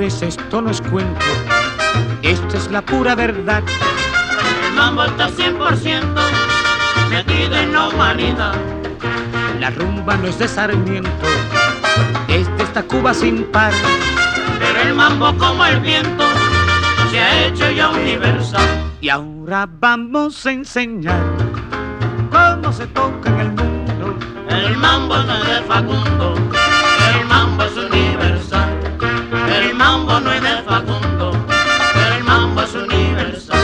Señores, esto no es cuento, esto es la pura verdad. El mambo está 100% metido en la humanidad. La rumba no es de Sarmiento, es de esta Cuba sin par. Pero el mambo como el viento se ha hecho ya universal. Y ahora vamos a enseñar cómo se toca en el mundo. El mambo no es de Facundo, el mambo es universal. El mambo no es de Facundo, el mambo es universal.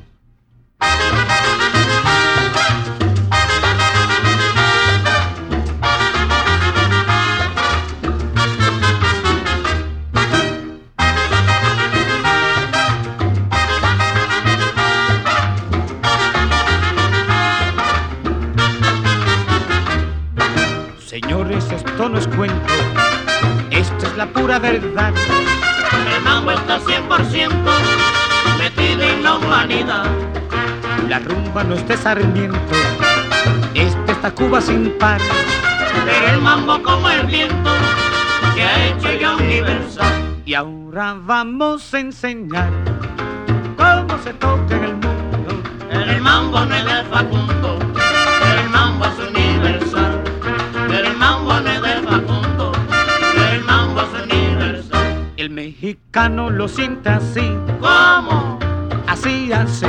Señores, esto no es cuento, esto es la pura verdad. El mambo está 100% metido en la humanidad. La rumba no es de Sarmiento, es de esta Cuba sin par. Pero el mambo como el viento se ha hecho ya universal. Y ahora vamos a enseñar cómo se toca en el mundo. El mambo no es de Facundo, el mambo es universal. El mambo no es de Facundo, el mambo es universal. El mexicano lo siente así, ¿Cómo? así, así.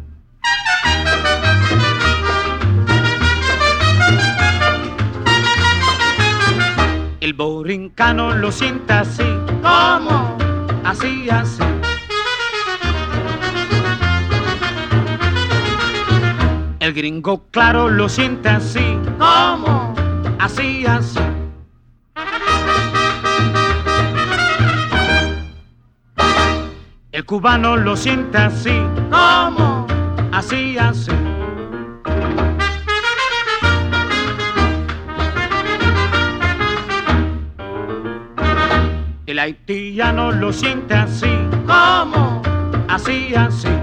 El borincano lo siente así, ¿Cómo? así, así. El gringo claro lo siente así, ¿Cómo? así, así. El cubano lo siente así, ¿Cómo? así, así. El haitiano lo siente así, ¿Cómo? así, así.